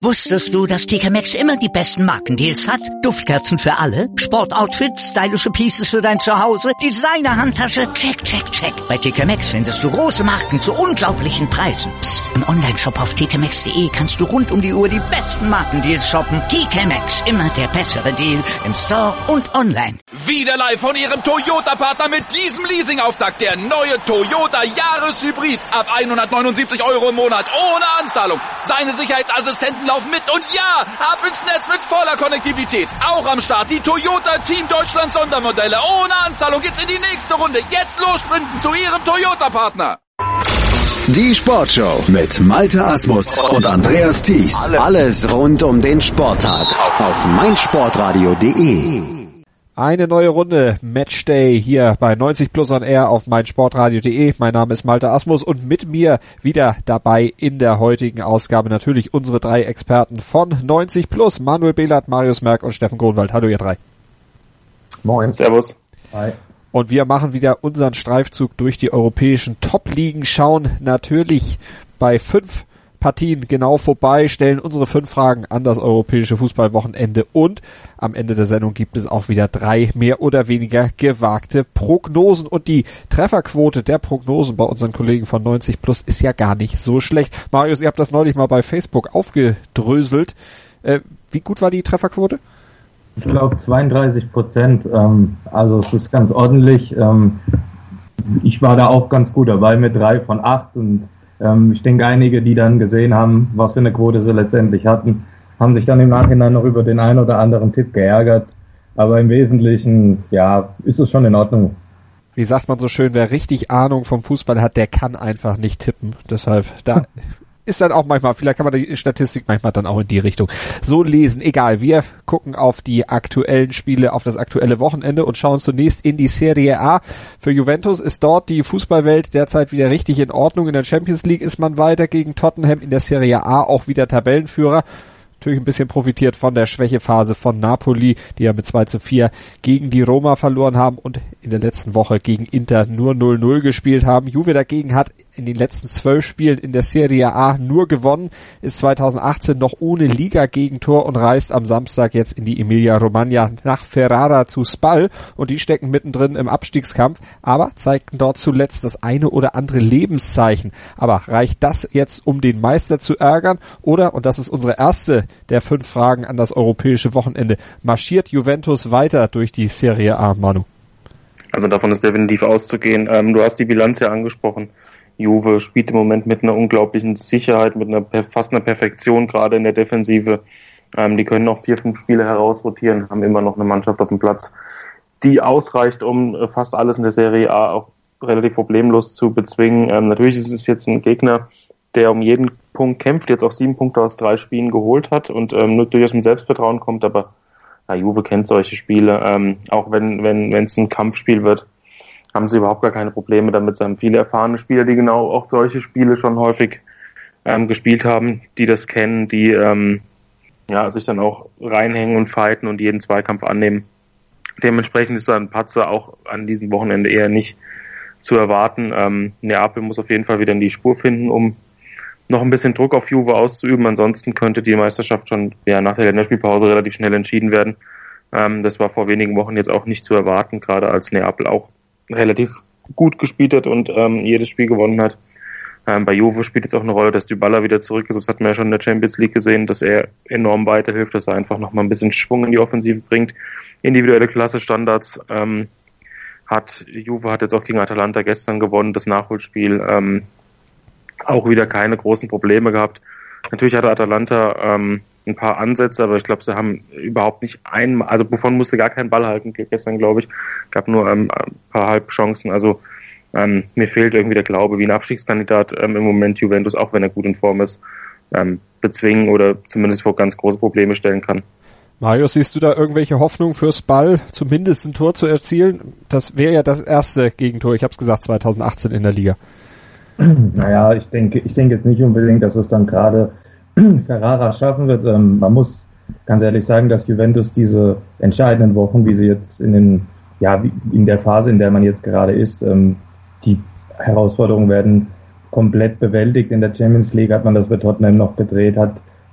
Wusstest du, dass TK Maxx immer die besten Markendeals hat? Duftkerzen für alle, Sportoutfits, stylische Pieces für dein Zuhause, Designer-Handtasche, check, check, check. Bei TK Maxx findest du große Marken zu unglaublichen Preisen. Psst. Im Onlineshop auf tkmaxx.de kannst du rund um die Uhr die besten Markendeals shoppen. TK Maxx, immer der bessere Deal im Store und online. Wieder live von Ihrem Toyota-Partner mit diesem Leasing-Auftakt. Der neue Toyota Jahreshybrid. Ab 179 € im Monat. Ohne Anzahlung. Seine Sicherheitsassistenten laufen mit. Und ja, ab ins Netz mit voller Konnektivität. Auch am Start die Toyota Team Deutschland Sondermodelle. Ohne Anzahlung geht's in die nächste Runde. Jetzt los sprinten zu Ihrem Toyota-Partner. Die Sportshow mit Malte Asmus und Andreas Thies. Alles rund um den Sporttag auf meinsportradio.de. Eine neue Runde Matchday hier bei 90 Plus on Air auf meinsportradio.de. Mein Name ist Malte Asmus und mit mir wieder dabei in der heutigen Ausgabe natürlich unsere drei Experten von 90 Plus. Manuel Behlert, Marius Merck und Steffen Grunwald. Hallo ihr drei. Moin. Servus. Hi. Und wir machen wieder unseren Streifzug durch die europäischen Top-Ligen, schauen natürlich bei 5 Partien genau vorbei, stellen unsere 5 Fragen an das europäische Fußballwochenende und am Ende der Sendung gibt es auch wieder 3 mehr oder weniger gewagte Prognosen und die Trefferquote der Prognosen bei unseren Kollegen von 90 Plus ist ja gar nicht so schlecht. Marius, ihr habt das neulich mal bei Facebook aufgedröselt. Wie gut war die Trefferquote? Ich glaube 32%, also es ist ganz ordentlich. Ich war da auch ganz gut dabei mit 3 von 8 und ich denke, einige, die dann gesehen haben, was für eine Quote sie letztendlich hatten, haben sich dann im Nachhinein noch über den einen oder anderen Tipp geärgert. Aber im Wesentlichen, ja, ist es schon in Ordnung. Wie sagt man so schön, wer richtig Ahnung vom Fußball hat, der kann einfach nicht tippen. Deshalb, da ist dann auch manchmal, vielleicht kann man die Statistik manchmal dann auch in die Richtung so lesen. Egal, wir gucken auf die aktuellen Spiele, auf das aktuelle Wochenende und schauen zunächst in die Serie A. Für Juventus ist dort die Fußballwelt derzeit wieder richtig in Ordnung. In der Champions League ist man weiter gegen Tottenham, in der Serie A auch wieder Tabellenführer. Natürlich ein bisschen profitiert von der Schwächephase von Napoli, die ja mit 2:4 gegen die Roma verloren haben und in der letzten Woche gegen Inter nur 0-0 gespielt haben. Juve dagegen hat in den letzten 12 Spielen in der Serie A nur gewonnen, ist 2018 noch ohne Liga-Gegentor und reist am Samstag jetzt in die Emilia-Romagna nach Ferrara zu Spal und die stecken mittendrin im Abstiegskampf, aber zeigten dort zuletzt das eine oder andere Lebenszeichen. Aber reicht das jetzt, um den Meister zu ärgern? Oder, und das ist unsere erste der 5 Fragen an das europäische Wochenende, marschiert Juventus weiter durch die Serie A, Manu? Also davon ist definitiv auszugehen. Du hast die Bilanz ja angesprochen. Juve spielt im Moment mit einer unglaublichen Sicherheit, mit fast einer Perfektion, gerade in der Defensive. Die können noch 4-5 Spiele herausrotieren, haben immer noch eine Mannschaft auf dem Platz, die ausreicht, um fast alles in der Serie A auch relativ problemlos zu bezwingen. Natürlich ist es jetzt ein Gegner, der um jeden Punkt kämpft, jetzt auch 7 Punkte aus 3 Spielen geholt hat und nur durchaus mit Selbstvertrauen kommt, aber Juve kennt solche Spiele, auch wenn es ein Kampfspiel wird, haben sie überhaupt gar keine Probleme damit. Sie haben viele erfahrene Spieler, die genau auch solche Spiele schon häufig gespielt haben, die das kennen, die sich dann auch reinhängen und fighten und jeden Zweikampf annehmen. Dementsprechend ist da ein Patzer auch an diesem Wochenende eher nicht zu erwarten. Neapel muss auf jeden Fall wieder in die Spur finden, um noch ein bisschen Druck auf Juve auszuüben. Ansonsten könnte die Meisterschaft schon nach der Länderspielpause relativ schnell entschieden werden. Das war vor wenigen Wochen jetzt auch nicht zu erwarten, gerade als Neapel auch relativ gut gespielt hat und jedes Spiel gewonnen hat. Bei Juve spielt jetzt auch eine Rolle, dass Dybala wieder zurück ist. Das hatten wir ja schon in der Champions League gesehen, dass er enorm weiterhilft, dass er einfach noch mal ein bisschen Schwung in die Offensive bringt. Individuelle Klasse, Standards Juve hat jetzt auch gegen Atalanta gestern gewonnen, das Nachholspiel. Auch wieder keine großen Probleme gehabt. Natürlich hatte Atalanta ein paar Ansätze, aber ich glaube, sie haben überhaupt nicht also Buffon musste gar keinen Ball halten gestern, glaube ich. Gab nur ein paar Halbchancen. Also mir fehlt irgendwie der Glaube, wie ein Abstiegskandidat im Moment Juventus, auch wenn er gut in Form ist, bezwingen oder zumindest vor ganz große Probleme stellen kann. Marius, siehst du da irgendwelche Hoffnung fürs Ball, zumindest ein Tor zu erzielen? Das wäre ja das erste Gegentor, ich habe es gesagt, 2018 in der Liga. Naja, ich denke jetzt nicht unbedingt, dass es dann gerade Ferrara schaffen wird. Man muss ganz ehrlich sagen, dass Juventus diese entscheidenden Wochen, wie sie jetzt in der Phase, in der man jetzt gerade ist, die Herausforderungen werden komplett bewältigt. In der Champions League hat man das bei Tottenham noch gedreht, hat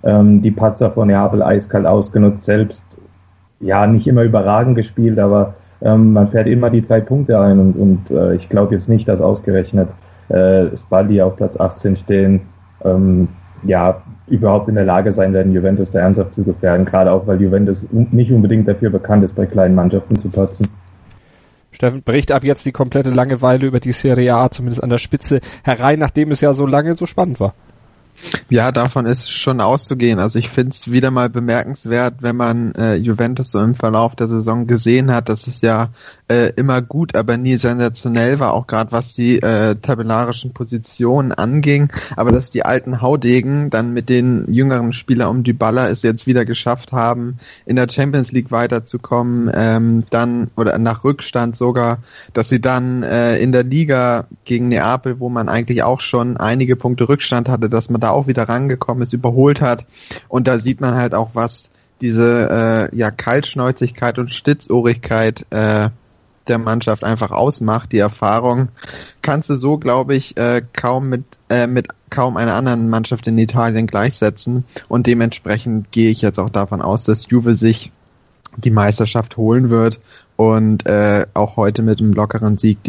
die Patzer von Neapel eiskalt ausgenutzt, selbst ja nicht immer überragend gespielt, aber man fährt immer die 3 Punkte ein und ich glaube jetzt nicht, dass ausgerechnet Spalli auf Platz 18 stehen, überhaupt in der Lage sein werden, Juventus da ernsthaft zu gefährden, gerade auch, weil Juventus nicht unbedingt dafür bekannt ist, bei kleinen Mannschaften zu patzen. Steffen, bricht ab jetzt die komplette Langeweile über die Serie A, zumindest an der Spitze, herein, nachdem es ja so lange so spannend war? Ja, davon ist schon auszugehen. Also ich finde es wieder mal bemerkenswert, wenn man Juventus so im Verlauf der Saison gesehen hat, dass es ja immer gut, aber nie sensationell war, auch gerade was die tabellarischen Positionen anging. Aber dass die alten Haudegen dann mit den jüngeren Spielern um Dybala es jetzt wieder geschafft haben, in der Champions League weiterzukommen, dann oder nach Rückstand sogar, dass sie dann in der Liga gegen Neapel, wo man eigentlich auch schon einige Punkte Rückstand hatte, dass man da auch wieder rangekommen ist, überholt hat. Und da sieht man halt auch, was diese Kaltschnäuzigkeit und Stitzohrigkeit der Mannschaft einfach ausmacht. Die Erfahrung kannst du so, glaube ich, kaum mit kaum einer anderen Mannschaft in Italien gleichsetzen. Und dementsprechend gehe ich jetzt auch davon aus, dass Juve sich die Meisterschaft holen wird und auch heute mit einem lockeren Sieg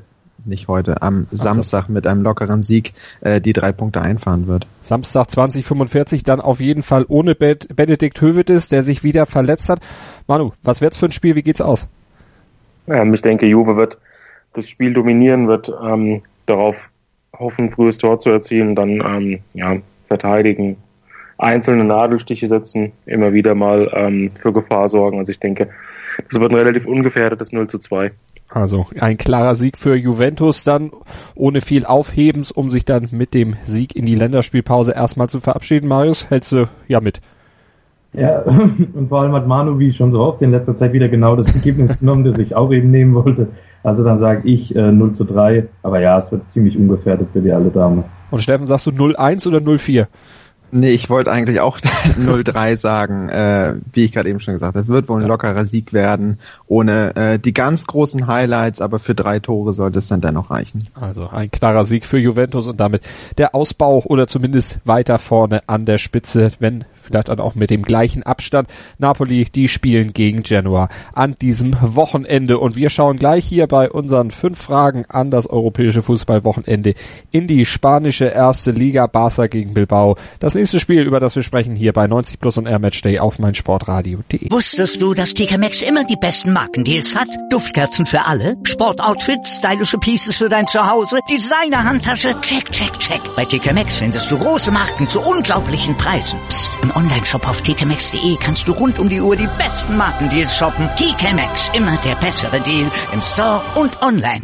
am Samstag mit einem lockeren Sieg die 3 Punkte einfahren wird. Samstag 20:45 dann auf jeden Fall ohne Benedikt Höwedes, der sich wieder verletzt hat. Manu, was wird's für ein Spiel? Wie geht's aus? Ich denke, Juve wird das Spiel dominieren, wird darauf hoffen, frühes Tor zu erzielen, dann verteidigen, einzelne Nadelstiche setzen, immer wieder mal für Gefahr sorgen. Also ich denke, das wird ein relativ ungefährdetes 0:2. Also ein klarer Sieg für Juventus dann, ohne viel Aufhebens, um sich dann mit dem Sieg in die Länderspielpause erstmal zu verabschieden. Marius, hältst du ja mit? Ja, und vor allem hat Manu, wie schon so oft in letzter Zeit, wieder genau das Ergebnis genommen, das ich auch eben nehmen wollte. Also dann sage ich 0:3, aber ja, es wird ziemlich ungefährdet für die alle Dame. Und Steffen, sagst du 0:1 oder 0:4? Nee, ich wollte eigentlich auch 0:3 sagen, wie ich gerade eben schon gesagt habe. Es wird wohl ein lockerer Sieg werden, ohne die ganz großen Highlights, aber für 3 Tore sollte es dann dennoch reichen. Also ein klarer Sieg für Juventus und damit der Ausbau oder zumindest weiter vorne an der Spitze, wenn vielleicht dann auch mit dem gleichen Abstand. Napoli, die spielen gegen Genoa an diesem Wochenende und wir schauen gleich hier bei unseren 5 Fragen an das europäische Fußballwochenende in die spanische erste Liga, Barca gegen Bilbao. Das nächste Spiel, über das wir sprechen, hier bei 90 Plus und Air Matchday auf meinsportradio.de. Wusstest du, dass TK Maxx immer die besten Markendeals hat? Duftkerzen für alle, Sportoutfits, stylische Pieces für dein Zuhause, Designer-Handtasche, check, check, check. Bei TK Maxx findest du große Marken zu unglaublichen Preisen. Psst. Im Onlineshop auf tkmaxx.de kannst du rund um die Uhr die besten Markendeals shoppen. TK Maxx, immer der bessere Deal im Store und online.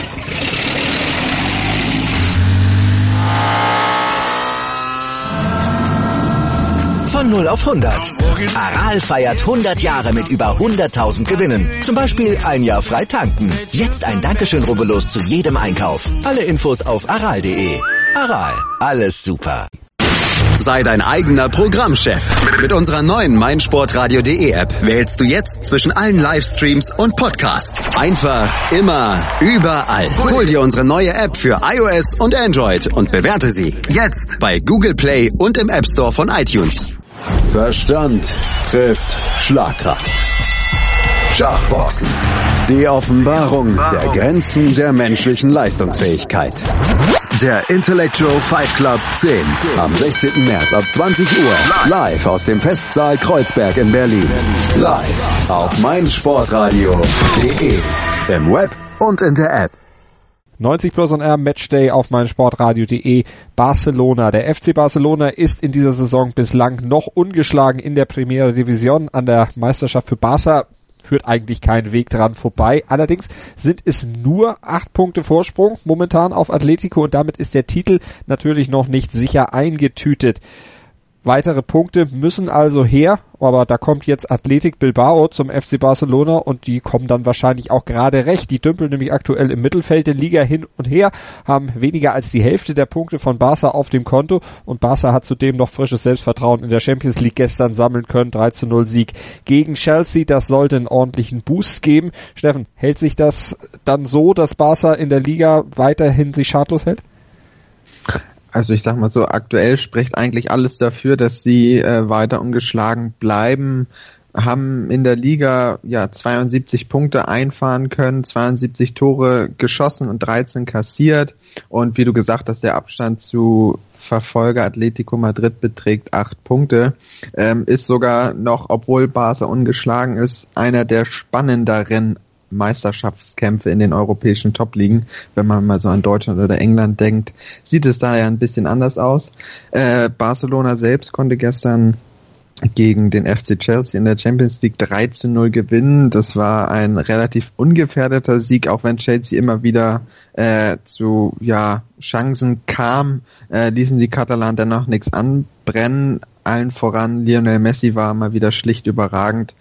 Von 0 auf 100. Aral feiert 100 Jahre mit über 100.000 Gewinnen. Zum Beispiel ein Jahr frei tanken. Jetzt ein Dankeschön, rubbellos zu jedem Einkauf. Alle Infos auf aral.de. Aral, alles super. Sei dein eigener Programmchef. Mit unserer neuen meinsportradio.de App wählst du jetzt zwischen allen Livestreams und Podcasts. Einfach, immer, überall. Hol dir unsere neue App für iOS und Android und bewerte sie jetzt bei Google Play und im App Store von iTunes. Verstand trifft Schlagkraft. Schachboxen. Die Offenbarung der Grenzen der menschlichen Leistungsfähigkeit. Der Intellectual Fight Club 10. Am 16. März ab 20 Uhr. Live aus dem Festsaal Kreuzberg in Berlin. Live auf meinsportradio.de. Im Web und in der App. 90 Plus und R Matchday auf meinsportradio.de. Barcelona. Der FC Barcelona ist in dieser Saison bislang noch ungeschlagen in der Primera División. An der Meisterschaft für Barca führt eigentlich kein Weg dran vorbei. Allerdings sind es nur 8 Punkte Vorsprung momentan auf Atletico und damit ist der Titel natürlich noch nicht sicher eingetütet. Weitere Punkte müssen also her, aber da kommt jetzt Athletic Bilbao zum FC Barcelona und die kommen dann wahrscheinlich auch gerade recht. Die dümpeln nämlich aktuell im Mittelfeld der Liga hin und her, haben weniger als die Hälfte der Punkte von Barca auf dem Konto und Barca hat zudem noch frisches Selbstvertrauen in der Champions League gestern sammeln können. 3:0 Sieg gegen Chelsea, das sollte einen ordentlichen Boost geben. Steffen, hält sich das dann so, dass Barca in der Liga weiterhin sich schadlos hält? Also ich sag mal so, aktuell spricht eigentlich alles dafür, dass sie weiter ungeschlagen bleiben, haben in der Liga 72 Punkte einfahren können, 72 Tore geschossen und 13 kassiert und wie du gesagt hast, der Abstand zu Verfolger Atletico Madrid beträgt 8 Punkte, ist sogar noch, obwohl Barca ungeschlagen ist, einer der spannenderen Meisterschaftskämpfe in den europäischen Top-Ligen. Wenn man mal so an Deutschland oder England denkt, sieht es da ja ein bisschen anders aus. Barcelona selbst konnte gestern gegen den FC Chelsea in der Champions League 3-0 gewinnen. Das war ein relativ ungefährdeter Sieg, auch wenn Chelsea immer wieder zu Chancen kam, ließen die Katalanen dennoch nichts anbrennen. Allen voran Lionel Messi war mal wieder schlicht überragend.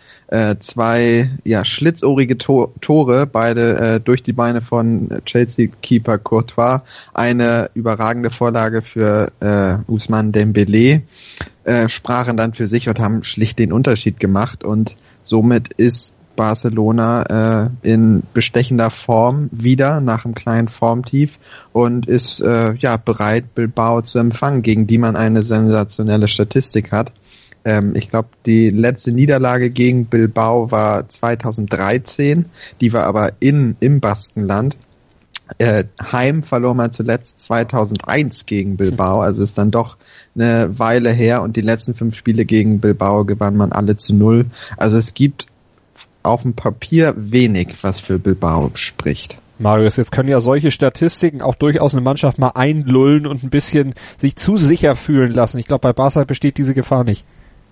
2 schlitzohrige Tore, beide durch die Beine von Chelsea-Keeper Courtois. Eine überragende Vorlage für Ousmane Dembélé. Sprachen dann für sich und haben schlicht den Unterschied gemacht und somit ist Barcelona in bestechender Form wieder nach einem kleinen Formtief und ist bereit, Bilbao zu empfangen, gegen die man eine sensationelle Statistik hat. Ich glaube, die letzte Niederlage gegen Bilbao war 2013, die war aber im Baskenland. Heim verlor man zuletzt 2001 gegen Bilbao, also ist dann doch eine Weile her und die letzten 5 Spiele gegen Bilbao gewann man alle zu 0. Also es gibt auf dem Papier wenig, was für Bilbao spricht. Marius, jetzt können ja solche Statistiken auch durchaus eine Mannschaft mal einlullen und ein bisschen sich zu sicher fühlen lassen. Ich glaube, bei Barca besteht diese Gefahr nicht.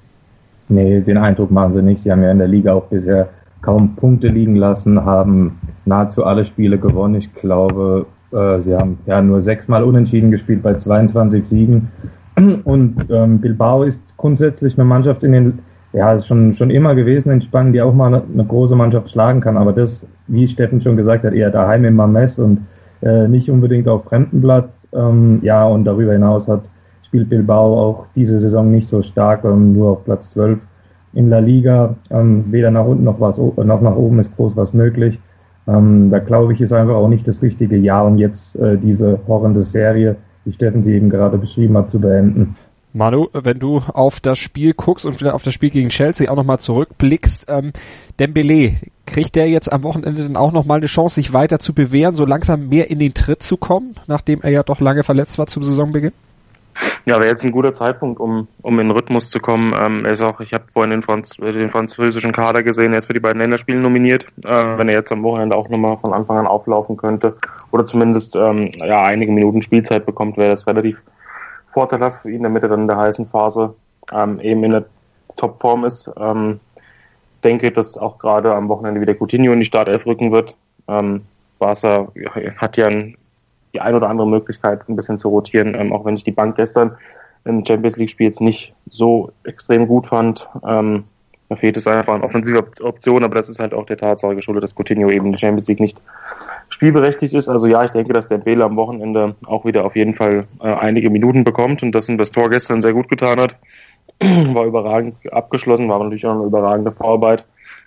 Nee, den Eindruck machen sie nicht. Sie haben ja in der Liga auch bisher kaum Punkte liegen lassen, haben nahezu alle Spiele gewonnen. Ich glaube, sie haben nur 6-mal unentschieden gespielt bei 22 Siegen. Und Bilbao ist grundsätzlich eine Mannschaft ist schon immer gewesen in Spanien, die auch mal eine große Mannschaft schlagen kann. Aber das, wie Steffen schon gesagt hat, eher daheim im Mames und nicht unbedingt auf fremden Platz. Und darüber hinaus spielt Bilbao auch diese Saison nicht so stark, nur auf Platz 12 in La Liga. Weder nach unten noch nach oben ist groß was möglich. Da glaube ich, ist einfach auch nicht das richtige Jahr, um jetzt diese horrende Serie, wie Steffen sie eben gerade beschrieben hat, zu beenden. Manu, wenn du auf das Spiel guckst und wieder auf das Spiel gegen Chelsea auch nochmal zurückblickst, Dembélé, kriegt der jetzt am Wochenende dann auch nochmal eine Chance, sich weiter zu bewähren, so langsam mehr in den Tritt zu kommen, nachdem er ja doch lange verletzt war zum Saisonbeginn? Ja, wäre jetzt ein guter Zeitpunkt, um in den Rhythmus zu kommen. Ich habe vorhin den französischen Kader gesehen, er ist für die beiden Länderspiele nominiert. Wenn er jetzt am Wochenende auch nochmal von Anfang an auflaufen könnte oder zumindest einige Minuten Spielzeit bekommt, wäre das relativ vorteilhaft für ihn, damit er dann in der heißen Phase eben in der Topform ist. Denke, dass auch gerade am Wochenende wieder Coutinho in die Startelf rücken wird. Barca hat ja die ein oder andere Möglichkeit, ein bisschen zu rotieren, auch wenn ich die Bank gestern im Champions League Spiel jetzt nicht so extrem gut fand. Da fehlt es einfach an offensiver Option, aber das ist halt auch der Tatsache geschuldet, dass Coutinho eben in der Champions League nicht spielberechtigt ist. Also ich denke, dass der Dembélé am Wochenende auch wieder auf jeden Fall einige Minuten bekommt und das Tor gestern sehr gut getan hat. War überragend abgeschlossen, war natürlich auch eine überragende Vorarbeit.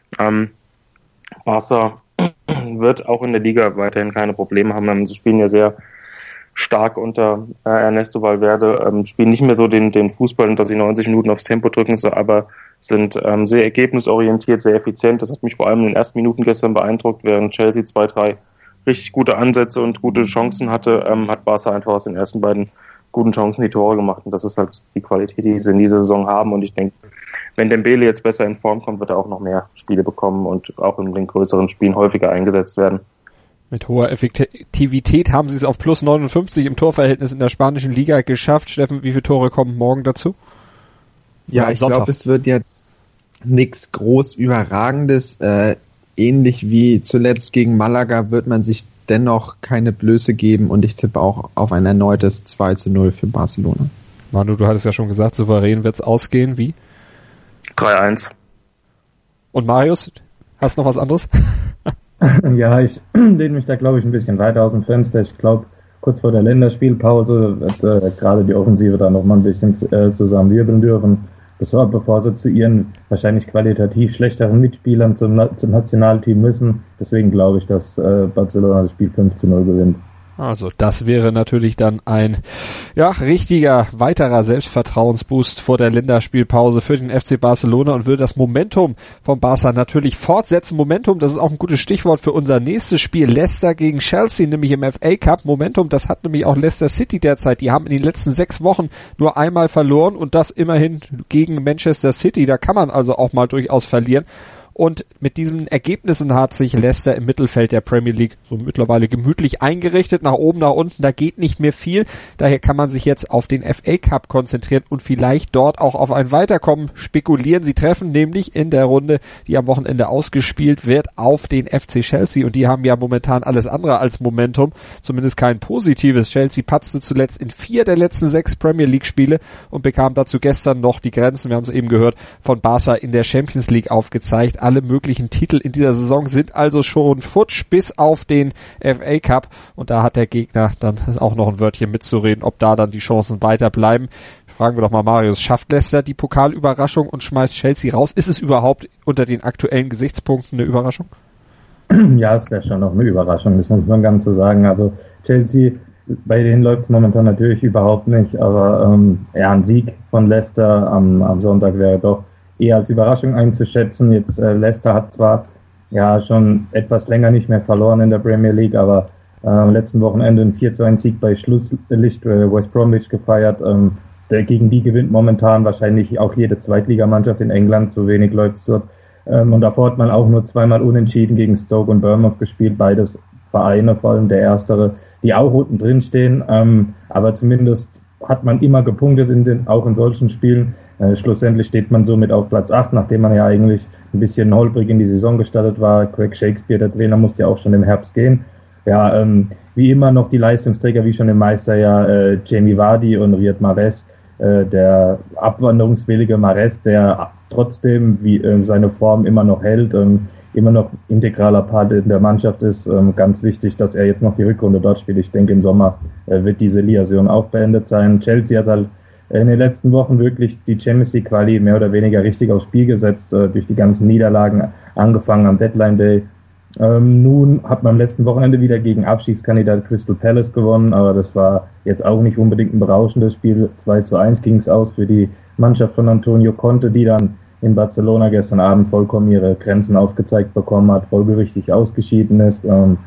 Barca wird auch in der Liga weiterhin keine Probleme haben. Sie spielen ja sehr stark unter Ernesto Valverde, spielen nicht mehr so den Fußball, dass sie 90 Minuten aufs Tempo drücken, aber sind sehr ergebnisorientiert, sehr effizient. Das hat mich vor allem in den ersten Minuten gestern beeindruckt, während Chelsea 2-3 richtig gute Ansätze und gute Chancen hatte, hat Barca einfach aus den ersten beiden guten Chancen die Tore gemacht. Und das ist halt die Qualität, die sie in dieser Saison haben. Und ich denke, wenn Dembélé jetzt besser in Form kommt, wird er auch noch mehr Spiele bekommen und auch in den größeren Spielen häufiger eingesetzt werden. Mit hoher Effektivität haben sie es auf plus 59 im Torverhältnis in der spanischen Liga geschafft. Steffen, wie viele Tore kommen morgen dazu? Ja, ich glaube, es wird jetzt nichts groß Überragendes. Ähnlich wie zuletzt gegen Malaga wird man sich dennoch keine Blöße geben und ich tippe auch auf ein erneutes 2-0 für Barcelona. Manu, du hattest ja schon gesagt, souverän wird's ausgehen. Wie? 3-1. Und Marius, hast du noch was anderes? Ja, ich lehne mich da, glaube ich, ein bisschen weiter aus dem Fenster. Ich glaube, kurz vor der Länderspielpause wird gerade die Offensive da noch mal ein bisschen zusammenwirbeln dürfen, bevor sie zu ihren wahrscheinlich qualitativ schlechteren Mitspielern zum Nationalteam müssen. Deswegen glaube ich, dass Barcelona das Spiel 5-0 gewinnt. Also das wäre natürlich dann ein richtiger weiterer Selbstvertrauensboost vor der Länderspielpause für den FC Barcelona und würde das Momentum vom Barca natürlich fortsetzen. Momentum, das ist auch ein gutes Stichwort für unser nächstes Spiel. Leicester gegen Chelsea, nämlich im FA Cup. Momentum, das hat nämlich auch Leicester City derzeit. Die haben in den letzten 6 Wochen nur einmal verloren und das immerhin gegen Manchester City. Da kann man also auch mal durchaus verlieren. Und mit diesen Ergebnissen hat sich Leicester im Mittelfeld der Premier League so mittlerweile gemütlich eingerichtet. Nach oben, nach unten, da geht nicht mehr viel. Daher kann man sich jetzt auf den FA Cup konzentrieren und vielleicht dort auch auf ein Weiterkommen spekulieren. Sie treffen nämlich in der Runde, die am Wochenende ausgespielt wird, auf den FC Chelsea. Und die haben ja momentan alles andere als Momentum, zumindest kein positives. Chelsea patzte zuletzt in 4 der letzten 6 Premier League Spiele und bekam dazu gestern noch die Grenzen, wir haben es eben gehört, von Barca in der Champions League aufgezeigt. Alle möglichen Titel in dieser Saison sind also schon futsch bis auf den FA Cup und da hat der Gegner dann auch noch ein Wörtchen mitzureden, ob da dann die Chancen weiter bleiben. Fragen wir doch mal Marius, schafft Leicester die Pokalüberraschung und schmeißt Chelsea raus? Ist es überhaupt unter den aktuellen Gesichtspunkten eine Überraschung? Ja, es wäre schon noch eine Überraschung, das muss man ganz so sagen. Also Chelsea, bei denen läuft es momentan natürlich überhaupt nicht, aber ein Sieg von Leicester am Sonntag wäre doch eher als Überraschung einzuschätzen. Jetzt Leicester hat zwar schon etwas länger nicht mehr verloren in der Premier League, aber am letzten Wochenende ein 4-1 Sieg bei Schlusslicht West Bromwich gefeiert. Gegen die gewinnt momentan wahrscheinlich auch jede Zweitligamannschaft in England, so wenig läuft es dort. Und davor hat man auch nur 2-mal unentschieden gegen Stoke und Bournemouth gespielt, beides Vereine, vor allem der erstere, die auch unten drin stehen, aber zumindest hat man immer gepunktet auch in solchen Spielen. Schlussendlich steht man somit auf Platz 8, nachdem man ja eigentlich ein bisschen holprig in die Saison gestartet war. Craig Shakespeare, der Trainer, musste ja auch schon im Herbst gehen. Ja, wie immer noch die Leistungsträger, wie schon im Meisterjahr, Jamie Vardy und Riyad Mahrez, der abwanderungswillige Mahrez, der trotzdem seine Form immer noch hält, immer noch integraler Part in der Mannschaft ist. Ganz wichtig, dass er jetzt noch die Rückrunde dort spielt. Ich denke, im Sommer wird diese Liaison auch beendet sein. Chelsea hat halt in den letzten Wochen wirklich die Champions League Quali mehr oder weniger richtig aufs Spiel gesetzt, durch die ganzen Niederlagen, angefangen am Deadline Day. Nun hat man am letzten Wochenende wieder gegen Abstiegskandidat Crystal Palace gewonnen, aber das war jetzt auch nicht unbedingt ein berauschendes Spiel. 2-1 ging es aus für die Mannschaft von Antonio Conte, die dann in Barcelona gestern Abend vollkommen ihre Grenzen aufgezeigt bekommen hat, folgerichtig ausgeschieden ist.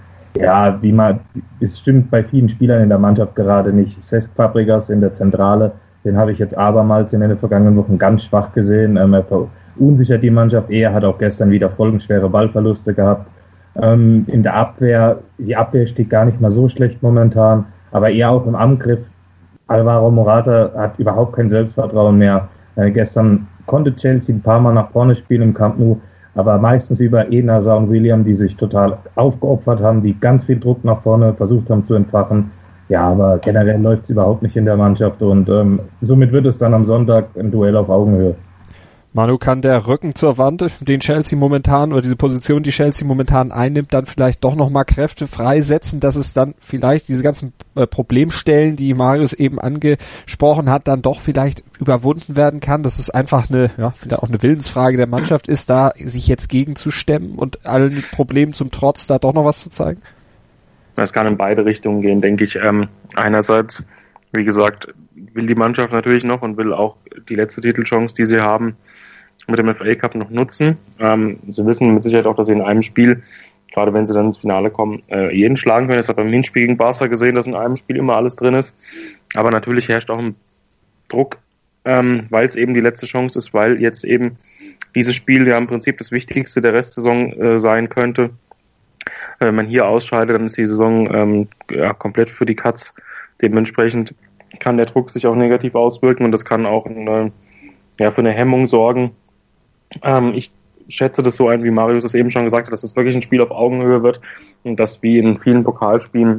Es stimmt bei vielen Spielern in der Mannschaft gerade nicht. Cesc Fabregas in der Zentrale, den habe ich jetzt abermals in den vergangenen Wochen ganz schwach gesehen. Er verunsichert die Mannschaft. Er hat auch gestern wieder folgenschwere Ballverluste gehabt. In der Abwehr, die Abwehr steht gar nicht mal so schlecht momentan, aber eher auch im Angriff. Alvaro Morata hat überhaupt kein Selbstvertrauen mehr. Gestern konnte Chelsea ein paar Mal nach vorne spielen im Camp Nou, aber meistens über Eden Hazard und William, die sich total aufgeopfert haben, die ganz viel Druck nach vorne versucht haben zu entfachen. Ja, aber generell läuft es überhaupt nicht in der Mannschaft und somit wird es dann am Sonntag ein Duell auf Augenhöhe. Manu, kann der Rücken zur Wand, den Chelsea momentan, oder diese Position, die Chelsea momentan einnimmt, dann vielleicht doch nochmal Kräfte freisetzen, dass es dann vielleicht diese ganzen Problemstellen, die Marius eben angesprochen hat, dann doch vielleicht überwunden werden kann, dass es einfach vielleicht auch eine Willensfrage der Mannschaft ist, da sich jetzt gegenzustemmen und allen Problemen zum Trotz da doch noch was zu zeigen? Es kann in beide Richtungen gehen, denke ich. Einerseits, wie gesagt, will die Mannschaft natürlich noch und will auch die letzte Titelchance, die sie haben, mit dem FA Cup noch nutzen. Sie wissen mit Sicherheit auch, dass sie in einem Spiel, gerade wenn sie dann ins Finale kommen, jeden schlagen können. Das hat beim Hinspiel gegen Barca gesehen, dass in einem Spiel immer alles drin ist. Aber natürlich herrscht auch ein Druck, weil es eben die letzte Chance ist, weil jetzt eben dieses Spiel ja im Prinzip das Wichtigste der Restsaison sein könnte. Wenn man hier ausscheidet, dann ist die Saison komplett für die Katz. Dementsprechend kann der Druck sich auch negativ auswirken und das kann auch für eine Hemmung sorgen. Ich schätze das so ein, wie Marius es eben schon gesagt hat, dass es wirklich ein Spiel auf Augenhöhe wird und dass wie in vielen Pokalspielen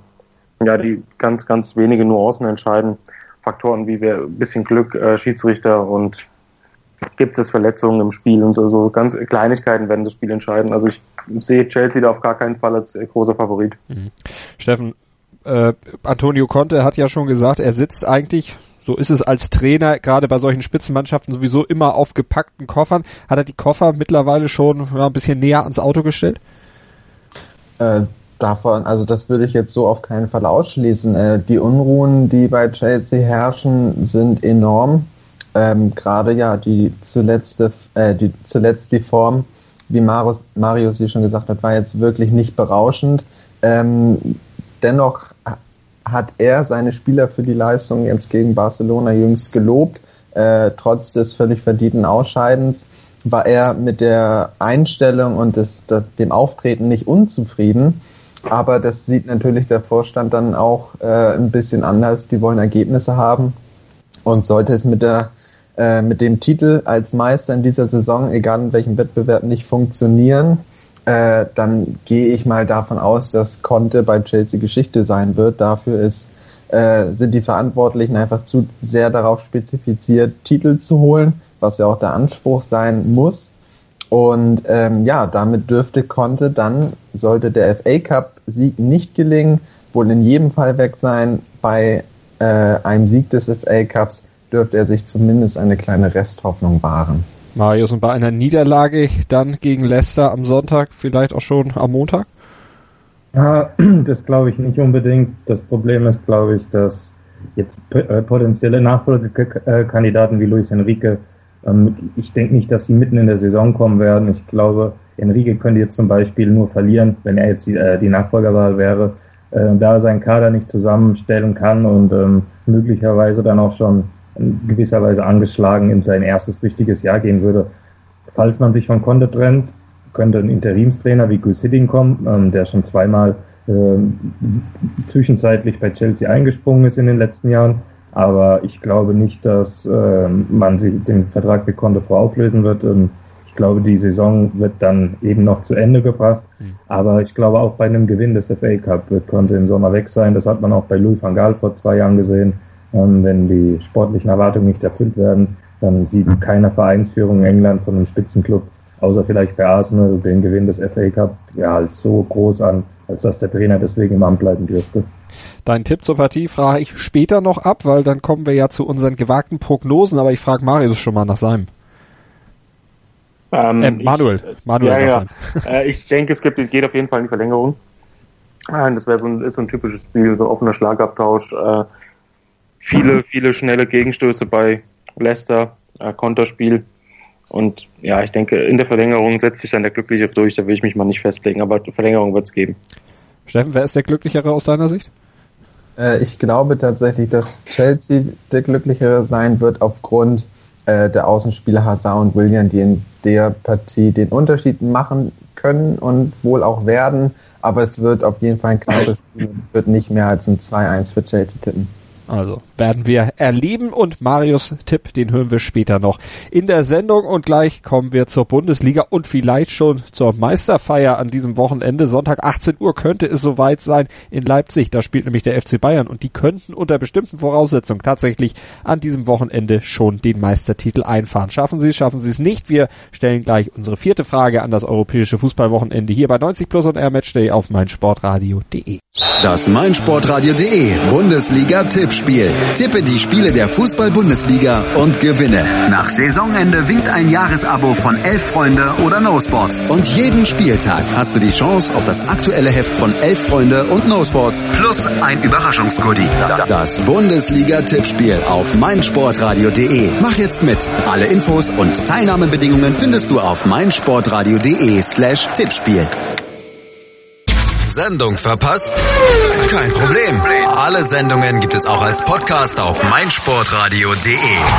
die ganz, ganz wenige Nuancen entscheiden. Faktoren wie ein bisschen Glück, Schiedsrichter und gibt es Verletzungen im Spiel und so ganz Kleinigkeiten werden das Spiel entscheiden. Also ich sehe Chelsea da auf gar keinen Fall als großer Favorit. Mhm. Steffen, Antonio Conte hat ja schon gesagt, er sitzt eigentlich, so ist es als Trainer, gerade bei solchen Spitzenmannschaften sowieso immer auf gepackten Koffern. Hat er die Koffer mittlerweile schon ein bisschen näher ans Auto gestellt? davon, also das würde ich jetzt so auf keinen Fall ausschließen. Die Unruhen, die bei Chelsea herrschen, sind enorm. Gerade ja die zuletzt die Form, wie Marius sie schon gesagt hat, war jetzt wirklich nicht berauschend. Dennoch hat er seine Spieler für die Leistung jetzt gegen Barcelona jüngst gelobt. Trotz des völlig verdienten Ausscheidens war er mit der Einstellung und dem Auftreten nicht unzufrieden. Aber das sieht natürlich der Vorstand dann auch ein bisschen anders. Die wollen Ergebnisse haben. Und sollte es mit dem Titel als Meister in dieser Saison, egal in welchem Wettbewerb, nicht funktionieren, dann gehe ich mal davon aus, dass Conte bei Chelsea Geschichte sein wird. Dafür sind die Verantwortlichen einfach zu sehr darauf spezifiziert, Titel zu holen, was ja auch der Anspruch sein muss. Und damit dürfte Conte dann, sollte der FA Cup-Sieg nicht gelingen, wohl in jedem Fall weg sein. Bei einem Sieg des FA Cups dürfte er sich zumindest eine kleine Resthoffnung wahren. Marius, und bei einer Niederlage dann gegen Leicester am Sonntag, vielleicht auch schon am Montag? Ja, das glaube ich nicht unbedingt. Das Problem ist, glaube ich, dass jetzt potenzielle Nachfolgekandidaten wie Luis Enrique, ich denke nicht, dass sie mitten in der Saison kommen werden. Ich glaube, Enrique könnte jetzt zum Beispiel nur verlieren, wenn er jetzt die Nachfolgerwahl wäre, da er seinen Kader nicht zusammenstellen kann und möglicherweise dann auch schon in gewisser Weise angeschlagen in sein erstes wichtiges Jahr gehen würde. Falls man sich von Conte trennt, könnte ein Interimstrainer wie Gus Hiddink kommen, der schon zweimal zwischenzeitlich bei Chelsea eingesprungen ist in den letzten Jahren. Aber ich glaube nicht, dass man den Vertrag mit Conte vorauflösen wird. Ich glaube, die Saison wird dann eben noch zu Ende gebracht. Aber ich glaube, auch bei einem Gewinn des FA Cup wird Conte im Sommer weg sein. Das hat man auch bei Louis van Gaal vor 2 Jahren gesehen. Wenn die sportlichen Erwartungen nicht erfüllt werden, dann sieht keine Vereinsführung in England von einem Spitzenclub, außer vielleicht bei Arsenal, den Gewinn des FA Cup als so groß an, als dass der Trainer deswegen im Amt bleiben dürfte. Deinen Tipp zur Partie frage ich später noch ab, weil dann kommen wir ja zu unseren gewagten Prognosen, aber ich frage Marius schon mal nach seinem. Manuel nach seinem. Ich denke, geht auf jeden Fall in die Verlängerung. Das wäre so ein typisches Spiel, so offener Schlagabtausch. Viele schnelle Gegenstöße bei Leicester, Konterspiel. Und ja, ich denke, in der Verlängerung setzt sich dann der Glücklichere durch, da will ich mich mal nicht festlegen, aber die Verlängerung wird es geben. Steffen, wer ist der Glücklichere aus deiner Sicht? Ich glaube tatsächlich, dass Chelsea der Glücklichere sein wird aufgrund der Außenspieler Hazard und Willian, die in der Partie den Unterschied machen können und wohl auch werden, aber es wird auf jeden Fall ein knappes Spiel, wird nicht mehr als ein 2-1 für Chelsea tippen. Also werden wir erleben und Marius' Tipp, den hören wir später noch in der Sendung und gleich kommen wir zur Bundesliga und vielleicht schon zur Meisterfeier an diesem Wochenende. Sonntag 18 Uhr könnte es soweit sein in Leipzig, da spielt nämlich der FC Bayern und die könnten unter bestimmten Voraussetzungen tatsächlich an diesem Wochenende schon den Meistertitel einfahren. Schaffen sie es nicht? Wir stellen gleich unsere 4. Frage an das europäische Fußballwochenende hier bei 90 Plus und Air Matchday auf meinsportradio.de. Das meinsportradio.de Bundesliga-Tippspiel. Tippe die Spiele der Fußball-Bundesliga und gewinne. Nach Saisonende winkt ein Jahresabo von 11 Freunde oder No Sports. Und jeden Spieltag hast du die Chance auf das aktuelle Heft von 11 Freunde und No Sports plus ein Überraschungsgoodie. Das Bundesliga-Tippspiel auf meinsportradio.de. Mach jetzt mit. Alle Infos und Teilnahmebedingungen findest du auf meinsportradio.de/Tippspiel. Sendung verpasst? Kein Problem. Alle Sendungen gibt es auch als Podcast auf meinsportradio.de.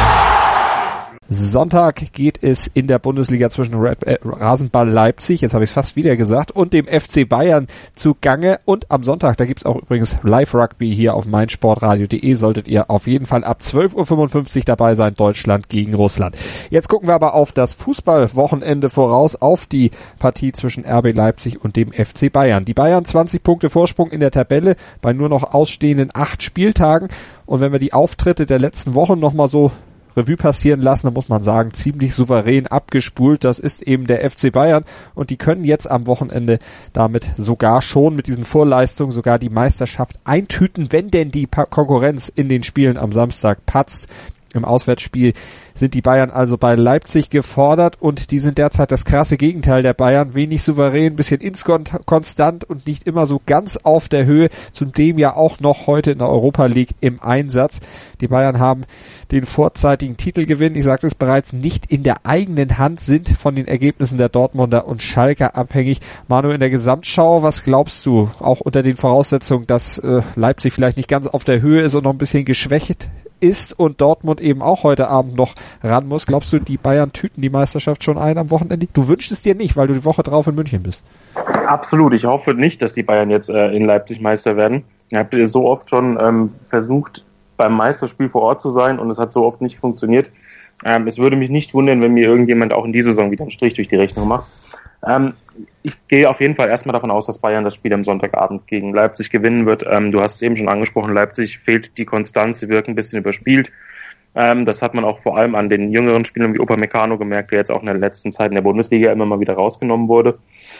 Sonntag geht es in der Bundesliga zwischen Rasenball Leipzig, jetzt habe ich es fast wieder gesagt, und dem FC Bayern zugange. Und am Sonntag, da gibt's auch übrigens Live-Rugby hier auf meinsportradio.de, solltet ihr auf jeden Fall ab 12.55 Uhr dabei sein, Deutschland gegen Russland. Jetzt gucken wir aber auf das Fußballwochenende voraus, auf die Partie zwischen RB Leipzig und dem FC Bayern. Die Bayern 20 Punkte Vorsprung in der Tabelle bei nur noch ausstehenden 8 Spieltagen. Und wenn wir die Auftritte der letzten Wochen nochmal so Revue passieren lassen, da muss man sagen, ziemlich souverän abgespult. Das ist eben der FC Bayern und die können jetzt am Wochenende damit sogar schon mit diesen Vorleistungen sogar die Meisterschaft eintüten, wenn denn die Konkurrenz in den Spielen am Samstag patzt. Im Auswärtsspiel sind die Bayern also bei Leipzig gefordert und die sind derzeit das krasse Gegenteil der Bayern. Wenig souverän, bisschen inkonstant und nicht immer so ganz auf der Höhe. Zudem ja auch noch heute in der Europa League im Einsatz. Die Bayern haben den vorzeitigen Titelgewinn, ich sagte es bereits, nicht in der eigenen Hand, sind von den Ergebnissen der Dortmunder und Schalker abhängig. Manu, in der Gesamtschau, was glaubst du, auch unter den Voraussetzungen, dass Leipzig vielleicht nicht ganz auf der Höhe ist und noch ein bisschen geschwächt ist und Dortmund eben auch heute Abend noch ran muss. Glaubst du, die Bayern tüten die Meisterschaft schon ein am Wochenende? Du wünschst es dir nicht, weil du die Woche drauf in München bist. Absolut. Ich hoffe nicht, dass die Bayern jetzt in Leipzig Meister werden. Ihr habt so oft schon versucht, beim Meisterspiel vor Ort zu sein und es hat so oft nicht funktioniert. Es würde mich nicht wundern, wenn mir irgendjemand auch in dieser Saison wieder einen Strich durch die Rechnung macht. Ich gehe auf jeden Fall erstmal davon aus, dass Bayern das Spiel am Sonntagabend gegen Leipzig gewinnen wird. Du hast es eben schon angesprochen, Leipzig fehlt die Konstanz, sie wirken ein bisschen überspielt. Das hat man auch vor allem an den jüngeren Spielern wie Upamecano gemerkt, der jetzt auch in der letzten Zeit in der Bundesliga immer mal wieder rausgenommen wurde.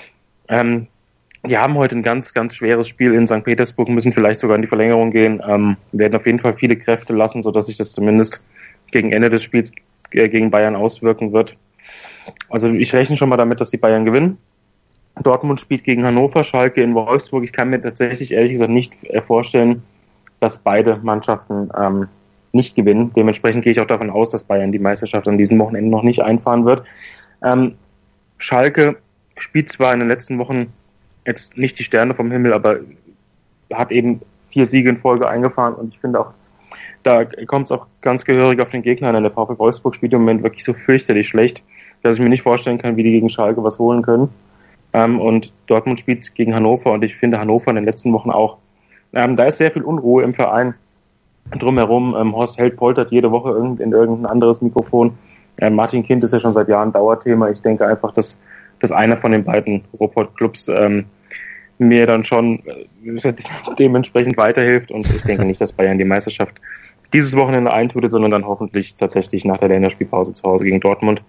Die haben heute ein ganz, ganz schweres Spiel in St. Petersburg, müssen vielleicht sogar in die Verlängerung gehen, werden auf jeden Fall viele Kräfte lassen, sodass sich das zumindest gegen Ende des Spiels gegen Bayern auswirken wird. Also ich rechne schon mal damit, dass die Bayern gewinnen. Dortmund spielt gegen Hannover, Schalke in Wolfsburg. Ich kann mir tatsächlich ehrlich gesagt nicht vorstellen, dass beide Mannschaften nicht gewinnen. Dementsprechend gehe ich auch davon aus, dass Bayern die Meisterschaft an diesem Wochenende noch nicht einfahren wird. Schalke spielt zwar in den letzten Wochen jetzt nicht die Sterne vom Himmel, aber hat eben 4 Siege in Folge eingefahren und ich finde auch, da kommt es auch ganz gehörig auf den Gegner an. Der VfL Wolfsburg spielt im Moment wirklich so fürchterlich schlecht, dass ich mir nicht vorstellen kann, wie die gegen Schalke was holen können. Und Dortmund spielt gegen Hannover und ich finde Hannover in den letzten Wochen auch. Da ist sehr viel Unruhe im Verein drumherum. Horst Held poltert jede Woche in irgendein anderes Mikrofon. Martin Kind ist ja schon seit Jahren Dauerthema. Ich denke einfach, dass einer von den beiden Ruhrpott-Clubs mir dann schon dementsprechend weiterhilft und ich denke nicht, dass Bayern die Meisterschaft dieses Wochenende eintütet, sondern dann hoffentlich tatsächlich nach der Länderspielpause zu Hause gegen Dortmund.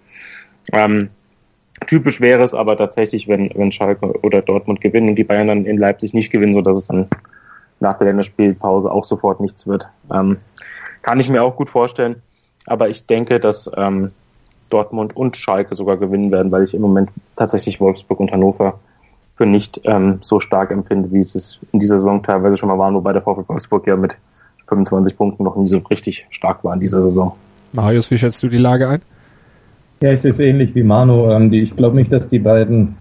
Typisch wäre es aber tatsächlich, wenn Schalke oder Dortmund gewinnen und die Bayern dann in Leipzig nicht gewinnen, sodass es dann nach der Länderspielpause auch sofort nichts wird. Kann ich mir auch gut vorstellen, aber ich denke, dass Dortmund und Schalke sogar gewinnen werden, weil ich im Moment tatsächlich Wolfsburg und Hannover für nicht so stark empfinde, wie es in dieser Saison teilweise schon mal waren, wobei der VfL Wolfsburg ja mit 25 Punkten noch nie so richtig stark war in dieser Saison. Marius, wie schätzt du die Lage ein? Ja, es ist ähnlich wie Manu. Ich glaube nicht, dass die beiden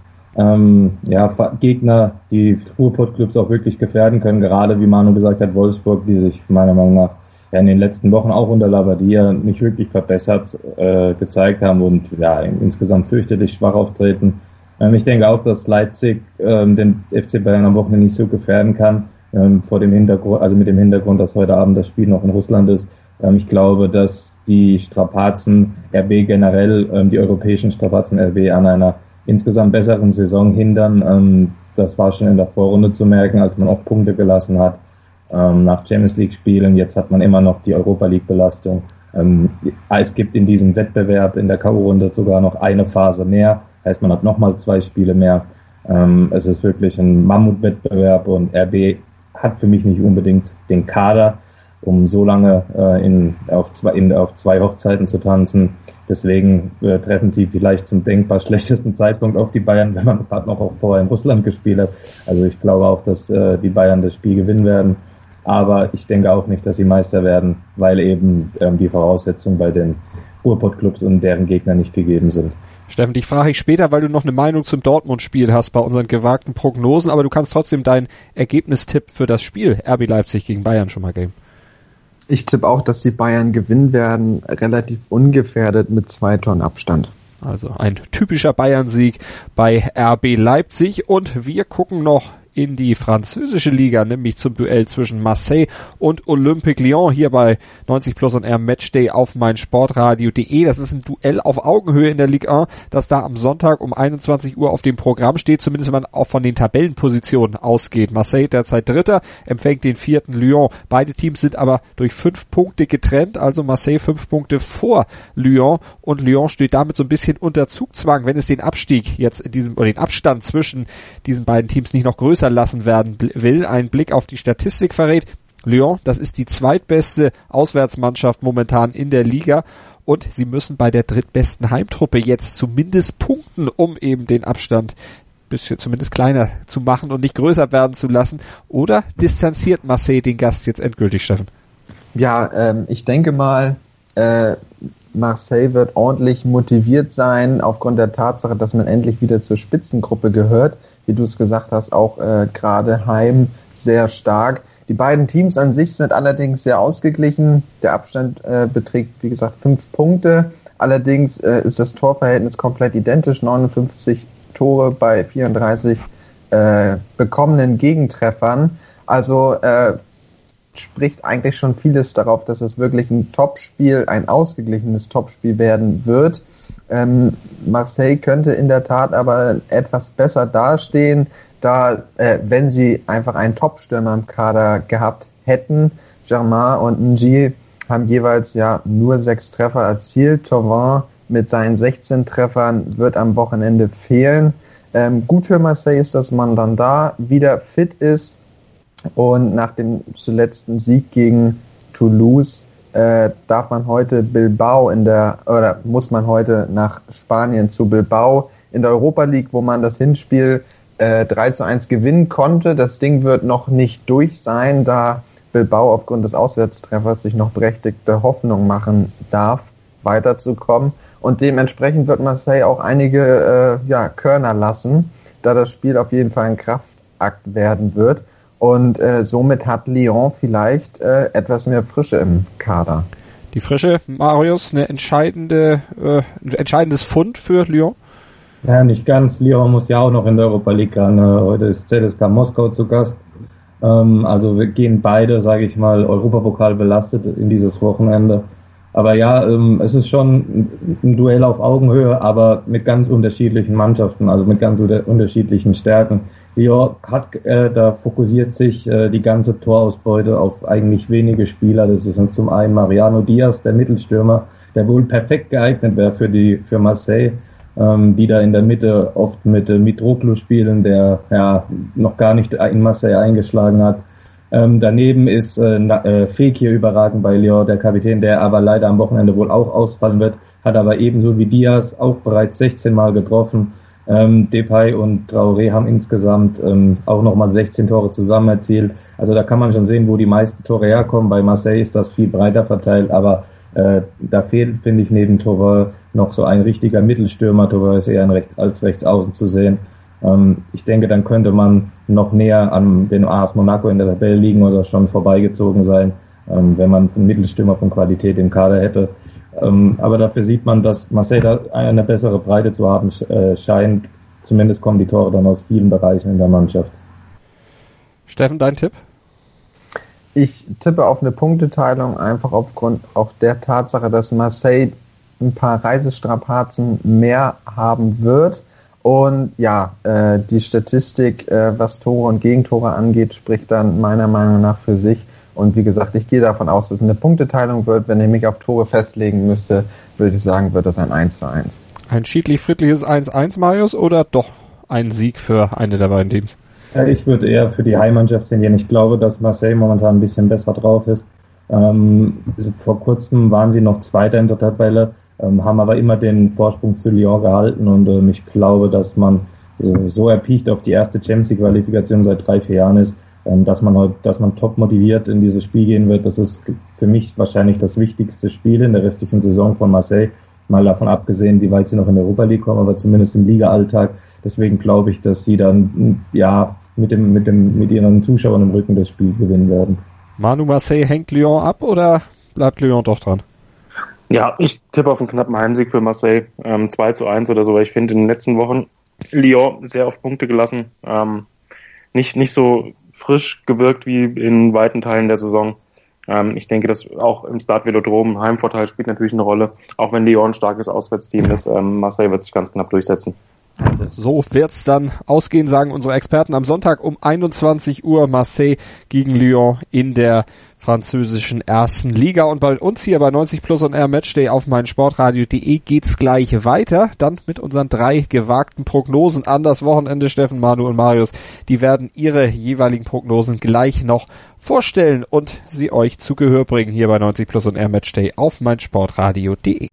Gegner die Ruhrpott-Clubs auch wirklich gefährden können. Gerade wie Manu gesagt hat, Wolfsburg, die sich meiner Meinung nach in den letzten Wochen auch unter Labbadia nicht wirklich verbessert gezeigt haben und insgesamt fürchterlich schwach auftreten. Ich denke auch, dass Leipzig den FC Bayern am Wochenende nicht so gefährden kann, vor dem Hintergrund, also mit dem Hintergrund, dass heute Abend das Spiel noch in Russland ist. Ich glaube, dass die Strapazen RB generell, die europäischen Strapazen RB an einer insgesamt besseren Saison hindern. Das war schon in der Vorrunde zu merken, als man auch Punkte gelassen hat nach Champions League Spielen. Jetzt hat man immer noch die Europa League Belastung. Es gibt in diesem Wettbewerb in der K.O.-Runde sogar noch eine Phase mehr. Heißt, man hat nochmal 2 Spiele mehr. Es ist wirklich ein Mammutwettbewerb und RB hat für mich nicht unbedingt den Kader, um so lange auf 2 Hochzeiten zu tanzen. Deswegen treffen sie vielleicht zum denkbar schlechtesten Zeitpunkt auf die Bayern, wenn man gerade noch auch vorher in Russland gespielt hat. Also ich glaube auch, dass die Bayern das Spiel gewinnen werden. Aber ich denke auch nicht, dass sie Meister werden, weil eben die Voraussetzungen bei den Ruhrpott-Clubs und deren Gegner nicht gegeben sind. Steffen, dich frage ich später, weil du noch eine Meinung zum Dortmund-Spiel hast bei unseren gewagten Prognosen, aber du kannst trotzdem deinen Ergebnistipp für das Spiel RB Leipzig gegen Bayern schon mal geben. Ich tippe auch, dass die Bayern gewinnen werden, relativ ungefährdet mit 2 Toren Abstand. Also ein typischer Bayern-Sieg bei RB Leipzig und wir gucken noch in die französische Liga, nämlich zum Duell zwischen Marseille und Olympique Lyon hier bei 90 Plus und R Matchday auf meinsportradio.de. Das ist ein Duell auf Augenhöhe in der Ligue 1, das da am Sonntag um 21 Uhr auf dem Programm steht, zumindest wenn man auch von den Tabellenpositionen ausgeht. Marseille derzeit Dritter, empfängt den 4. Lyon. Beide Teams sind aber durch 5 Punkte getrennt, also Marseille 5 Punkte vor Lyon und Lyon steht damit so ein bisschen unter Zugzwang, wenn es den Abstieg jetzt in diesem, oder den Abstand zwischen diesen beiden Teams nicht noch größer lassen werden will. Ein Blick auf die Statistik verrät, Lyon, das ist die zweitbeste Auswärtsmannschaft momentan in der Liga und sie müssen bei der drittbesten Heimtruppe jetzt zumindest punkten, um eben den Abstand bisschen zumindest kleiner zu machen und nicht größer werden zu lassen. Oder distanziert Marseille den Gast jetzt endgültig, Steffen? Ja, ich denke mal, Marseille wird ordentlich motiviert sein aufgrund der Tatsache, dass man endlich wieder zur Spitzengruppe gehört. Wie du es gesagt hast, auch gerade heim sehr stark. Die beiden Teams an sich sind allerdings sehr ausgeglichen. Der Abstand beträgt, wie gesagt, 5 Punkte. Allerdings ist das Torverhältnis komplett identisch. 59 Tore bei 34 bekommenen Gegentreffern. Also spricht eigentlich schon vieles darauf, dass es wirklich ein Topspiel, ein ausgeglichenes Topspiel werden wird. Marseille könnte in der Tat aber etwas besser dastehen, da wenn sie einfach einen Top-Stürmer im Kader gehabt hätten. Germain und N'Jie haben jeweils ja nur 6 Treffer erzielt. Thauvin mit seinen 16 Treffern wird am Wochenende fehlen. Gut für Marseille ist, dass man dann da wieder fit ist. Und nach dem zuletzten Sieg gegen Toulouse darf man heute muss man heute nach Spanien zu Bilbao in der Europa League, wo man das Hinspiel 3:1 gewinnen konnte. Das Ding wird noch nicht durch sein, da Bilbao aufgrund des Auswärtstreffers sich noch berechtigte Hoffnung machen darf, weiterzukommen. Und dementsprechend wird Marseille auch einige Körner lassen, da das Spiel auf jeden Fall ein Kraftakt werden wird. Und somit hat Lyon vielleicht etwas mehr Frische im Kader. Die Frische, Marius, ein entscheidendes Fund für Lyon? Ja, nicht ganz. Lyon muss ja auch noch in der Europa League ran. Heute ist ZSKA Moskau zu Gast. Also wir gehen beide, sage ich mal, Europapokal belastet in dieses Wochenende. Aber ja, es ist schon ein Duell auf Augenhöhe, aber mit ganz unterschiedlichen Mannschaften, also mit ganz unterschiedlichen Stärken. Lyon da fokussiert sich die ganze Torausbeute auf eigentlich wenige Spieler. Das ist zum einen Mariano Diaz, der Mittelstürmer, der wohl perfekt geeignet wäre für Marseille, die da in der Mitte oft mit Mitroglou spielen, der ja noch gar nicht in Marseille eingeschlagen hat. Daneben ist Fekir überragend bei Lyon, der Kapitän, der aber leider am Wochenende wohl auch ausfallen wird, hat aber ebenso wie Diaz auch bereits 16 Mal getroffen. Depay und Traoré haben insgesamt auch nochmal 16 Tore zusammen erzielt. Also da kann man schon sehen, wo die meisten Tore herkommen. Bei Marseille ist das viel breiter verteilt, aber da fehlt, finde ich, neben Thauvin noch so ein richtiger Mittelstürmer. Thauvin ist eher als Rechtsaußen zu sehen. Ich denke, dann könnte man noch näher an den AS Monaco in der Tabelle liegen oder schon vorbeigezogen sein, wenn man einen Mittelstürmer von Qualität im Kader hätte. Aber dafür sieht man, dass Marseille da eine bessere Breite zu haben scheint. Zumindest kommen die Tore dann aus vielen Bereichen in der Mannschaft. Steffen, dein Tipp? Ich tippe auf eine Punkteteilung, einfach aufgrund auch der Tatsache, dass Marseille ein paar Reisestrapazen mehr haben wird. Und ja, die Statistik, was Tore und Gegentore angeht, spricht dann meiner Meinung nach für sich. Und wie gesagt, ich gehe davon aus, dass es eine Punkteteilung wird. Wenn ich mich auf Tore festlegen müsste, würde ich sagen, wird das ein 1:1. Ein schiedlich-friedliches 1:1, Marius, oder doch ein Sieg für eine der beiden Teams? Ich würde eher für die Heimmannschaft tendieren. Ich glaube, dass Marseille momentan ein bisschen besser drauf ist. Vor kurzem waren sie noch Zweiter in der Tabelle, haben aber immer den Vorsprung zu Lyon gehalten und ich glaube, dass man so erpicht auf die erste Champions League Qualifikation seit 3-4 Jahren ist, dass man top motiviert in dieses Spiel gehen wird. Das ist für mich wahrscheinlich das wichtigste Spiel in der restlichen Saison von Marseille, mal davon abgesehen, wie weit sie noch in der Europa League kommen, aber zumindest im Liga-Alltag. Deswegen glaube ich, dass sie dann mit ihren Zuschauern im Rücken das Spiel gewinnen werden. Manu, Marseille hängt Lyon ab oder bleibt Lyon doch dran? Ja, ich tippe auf einen knappen Heimsieg für Marseille, 2:1 oder so, weil ich finde in den letzten Wochen Lyon sehr auf Punkte gelassen, nicht so frisch gewirkt wie in weiten Teilen der Saison. Ich denke, dass auch im Stade Velodrome Heimvorteil spielt natürlich eine Rolle, auch wenn Lyon ein starkes Auswärtsteam ist. Marseille wird sich ganz knapp durchsetzen. Also so wird's dann ausgehen, sagen unsere Experten. Am Sonntag um 21 Uhr Marseille gegen Lyon in der französischen ersten Liga. Und bei uns hier bei 90 Plus und R Matchday auf meinsportradio.de geht's gleich weiter. Dann mit unseren 3 gewagten Prognosen an das Wochenende. Steffen, Manu und Marius, die werden ihre jeweiligen Prognosen gleich noch vorstellen und sie euch zu Gehör bringen hier bei 90 Plus und R Matchday auf meinsportradio.de.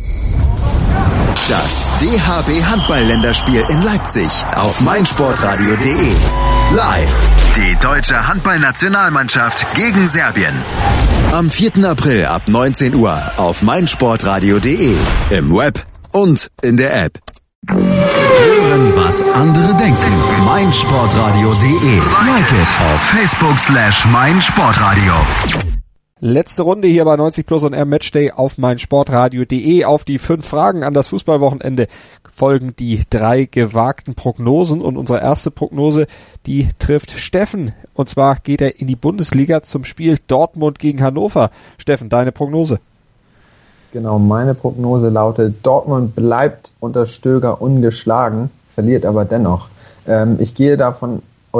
Das DHB Handball-Länderspiel in Leipzig auf meinsportradio.de. Live. Die deutsche Handballnationalmannschaft gegen Serbien. Am 4. April ab 19 Uhr auf meinsportradio.de. Im Web und in der App. Hören, was andere denken. meinsportradio.de. Like it auf Facebook/meinsportradio. Letzte Runde hier bei 90 Plus und R Matchday auf meinsportradio.de. Auf die 5 Fragen an das Fußballwochenende folgen die 3 gewagten Prognosen und unsere erste Prognose, die trifft Steffen. Und zwar geht er in die Bundesliga zum Spiel Dortmund gegen Hannover. Steffen, deine Prognose? Genau, meine Prognose lautet, Dortmund bleibt unter Stöger ungeschlagen, verliert aber dennoch. Ich gehe davon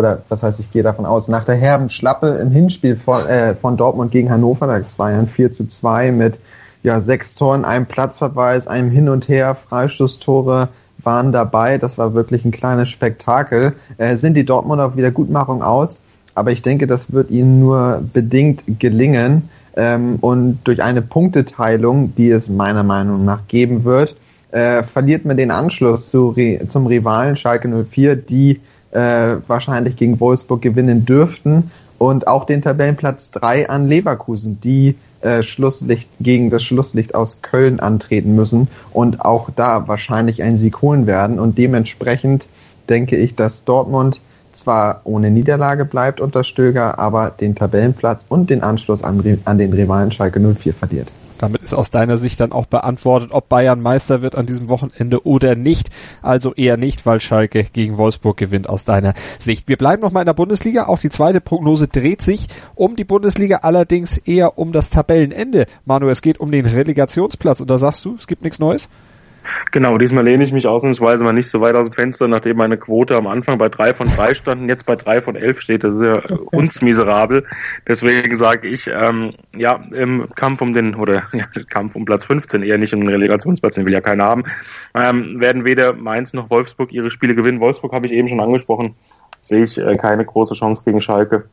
aus, nach der herben Schlappe im Hinspiel von Dortmund gegen Hannover, das war ja ein 4:2 mit 6 Toren, einem Platzverweis, einem Hin und Her, Freistoßtore waren dabei, das war wirklich ein kleines Spektakel, sind die Dortmunder auf Wiedergutmachung aus, aber ich denke, das wird ihnen nur bedingt gelingen und durch eine Punkteteilung, die es meiner Meinung nach geben wird, verliert man den Anschluss zum Rivalen Schalke 04, die wahrscheinlich gegen Wolfsburg gewinnen dürften und auch den Tabellenplatz 3 an Leverkusen, die gegen das Schlusslicht aus Köln antreten müssen und auch da wahrscheinlich einen Sieg holen werden und dementsprechend denke ich, dass Dortmund zwar ohne Niederlage bleibt unter Stöger, aber den Tabellenplatz und den Anschluss an den Rivalen Schalke 04 verliert. Damit ist aus deiner Sicht dann auch beantwortet, ob Bayern Meister wird an diesem Wochenende oder nicht. Also eher nicht, weil Schalke gegen Wolfsburg gewinnt aus deiner Sicht. Wir bleiben nochmal in der Bundesliga. Auch die zweite Prognose dreht sich um die Bundesliga, allerdings eher um das Tabellenende. Manu, es geht um den Relegationsplatz und da sagst du, es gibt nichts Neues? Genau, diesmal lehne ich mich ausnahmsweise mal nicht so weit aus dem Fenster, nachdem meine Quote am Anfang bei 3 von 3 stand und jetzt bei 3 von 11 steht. Das ist ja hundsmiserabel. Deswegen sage ich, im Kampf Kampf um Platz 15, eher nicht um den Relegationsplatz, den will ja keiner haben, werden weder Mainz noch Wolfsburg ihre Spiele gewinnen. Wolfsburg habe ich eben schon angesprochen, sehe ich keine große Chance gegen Schalke.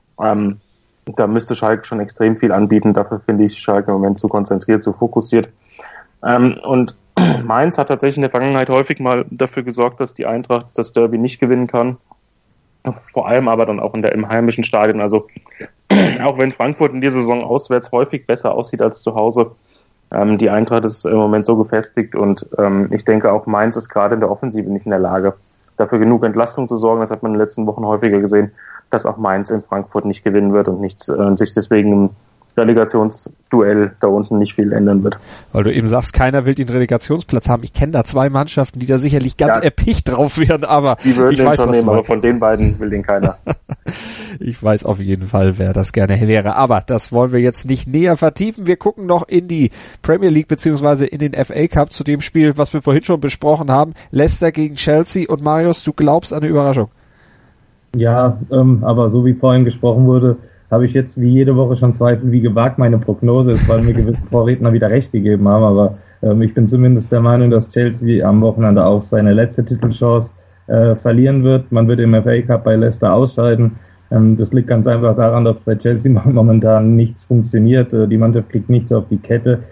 Da müsste Schalke schon extrem viel anbieten. Dafür finde ich Schalke im Moment zu konzentriert, zu fokussiert. Und Mainz hat tatsächlich in der Vergangenheit häufig mal dafür gesorgt, dass die Eintracht das Derby nicht gewinnen kann. Vor allem aber dann auch im heimischen Stadion. Also auch wenn Frankfurt in dieser Saison auswärts häufig besser aussieht als zu Hause, die Eintracht ist im Moment so gefestigt und ich denke auch Mainz ist gerade in der Offensive nicht in der Lage, dafür genug Entlastung zu sorgen. Das hat man in den letzten Wochen häufiger gesehen, dass auch Mainz in Frankfurt nicht gewinnen wird und sich deswegen im Relegationsduell da unten nicht viel ändern wird. Weil du eben sagst, keiner will den Relegationsplatz haben. Ich kenne da 2 Mannschaften, die da sicherlich ganz erpicht drauf wären, aber die würden ich weiß, schon nehmen, aber von den beiden will den keiner. Ich weiß auf jeden Fall, wer das gerne wäre, aber das wollen wir jetzt nicht näher vertiefen. Wir gucken noch in die Premier League beziehungsweise in den FA Cup zu dem Spiel, was wir vorhin schon besprochen haben. Leicester gegen Chelsea und Marius, du glaubst an eine Überraschung? Ja, aber so wie vorhin gesprochen wurde, habe ich jetzt wie jede Woche schon Zweifel, wie gewagt meine Prognose ist, weil mir gewisse Vorredner wieder recht gegeben haben. Aber ich bin zumindest der Meinung, dass Chelsea am Wochenende auch seine letzte Titelchance verlieren wird. Man wird im FA Cup bei Leicester ausscheiden. Das liegt ganz einfach daran, dass bei Chelsea momentan nichts funktioniert. Die Mannschaft kriegt nichts auf die Kette.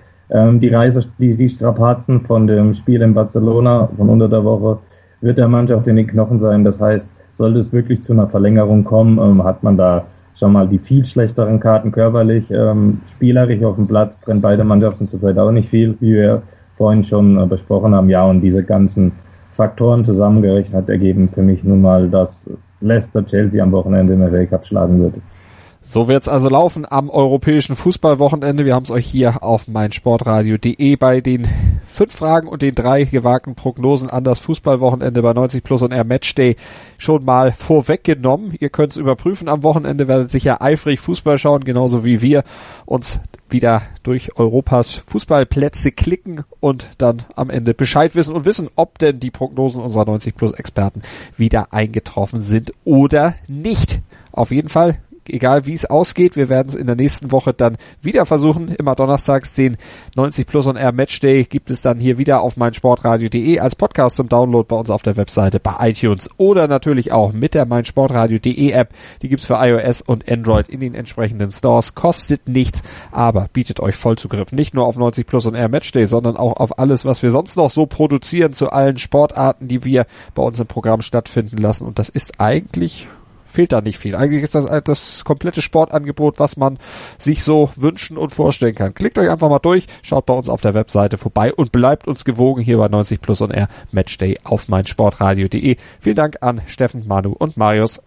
Die Strapazen von dem Spiel in Barcelona von unter der Woche wird der Mannschaft in den Knochen sein. Das heißt, sollte es wirklich zu einer Verlängerung kommen, hat man da schon mal die viel schlechteren Karten körperlich, spielerisch auf dem Platz trennt beide Mannschaften zurzeit auch nicht viel, wie wir vorhin schon besprochen haben. Ja, und diese ganzen Faktoren zusammengerechnet ergeben für mich nun mal, dass Leicester Chelsea am Wochenende im FA Cup schlagen wird. So wird's also laufen am europäischen Fußballwochenende. Wir haben es euch hier auf meinsportradio.de bei den 5 Fragen und den 3 gewagten Prognosen an das Fußballwochenende bei 90 Plus und R Matchday schon mal vorweggenommen. Ihr könnt es überprüfen am Wochenende, werdet sicher eifrig Fußball schauen, genauso wie wir uns wieder durch Europas Fußballplätze klicken und dann am Ende Bescheid wissen und wissen, ob denn die Prognosen unserer 90 Plus Experten wieder eingetroffen sind oder nicht. Auf jeden Fall egal wie es ausgeht, wir werden es in der nächsten Woche dann wieder versuchen. Immer donnerstags den 90 Plus on Air Matchday gibt es dann hier wieder auf meinsportradio.de als Podcast zum Download bei uns auf der Webseite, bei iTunes oder natürlich auch mit der meinsportradio.de App. Die gibt's für iOS und Android in den entsprechenden Stores. Kostet nichts, aber bietet euch Vollzugriff. Nicht nur auf 90 Plus on Air Matchday, sondern auch auf alles, was wir sonst noch so produzieren zu allen Sportarten, die wir bei uns im Programm stattfinden lassen. Und das ist eigentlich, fehlt da nicht viel. Eigentlich ist das komplette Sportangebot, was man sich so wünschen und vorstellen kann. Klickt euch einfach mal durch, schaut bei uns auf der Webseite vorbei und bleibt uns gewogen hier bei 90 Plus on Air Matchday auf meinsportradio.de. Vielen Dank an Steffen, Manu und Marius.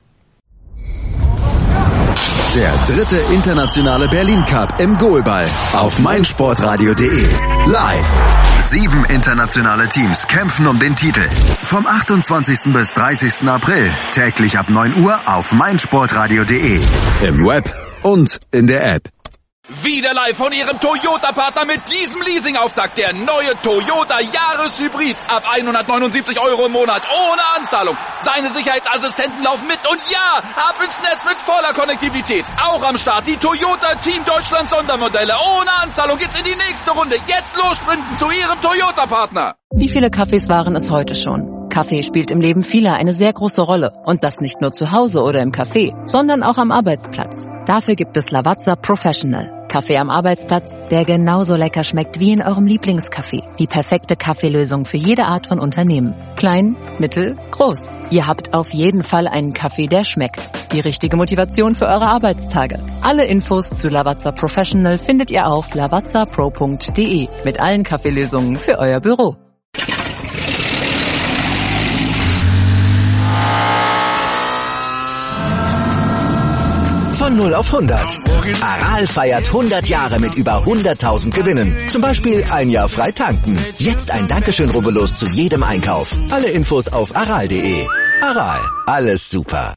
Der 3. internationale Berlin Cup im Goalball auf meinsportradio.de. Live. 7 internationale Teams kämpfen um den Titel. Vom 28. bis 30. April täglich ab 9 Uhr auf meinsportradio.de. Im Web und in der App. Wieder live von Ihrem Toyota-Partner mit diesem Leasing-Auftakt. Der neue Toyota Jahreshybrid. Ab 179 € im Monat. Ohne Anzahlung. Seine Sicherheitsassistenten laufen mit. Und ja, ab ins Netz mit voller Konnektivität. Auch am Start die Toyota Team Deutschland Sondermodelle. Ohne Anzahlung geht's in die nächste Runde. Jetzt los sprinten zu Ihrem Toyota-Partner. Wie viele Kaffees waren es heute schon? Kaffee spielt im Leben vieler eine sehr große Rolle. Und das nicht nur zu Hause oder im Café, sondern auch am Arbeitsplatz. Dafür gibt es Lavazza Professional. Kaffee am Arbeitsplatz, der genauso lecker schmeckt wie in eurem Lieblingscafé. Die perfekte Kaffeelösung für jede Art von Unternehmen. Klein, mittel, groß. Ihr habt auf jeden Fall einen Kaffee, der schmeckt. Die richtige Motivation für eure Arbeitstage. Alle Infos zu Lavazza Professional findet ihr auf lavazzapro.de. Mit allen Kaffeelösungen für euer Büro. Von 0 auf 100. Aral feiert 100 Jahre mit über 100.000 Gewinnen. Zum Beispiel ein Jahr frei tanken. Jetzt ein Dankeschön, rubbellos zu jedem Einkauf. Alle Infos auf aral.de. Aral, alles super.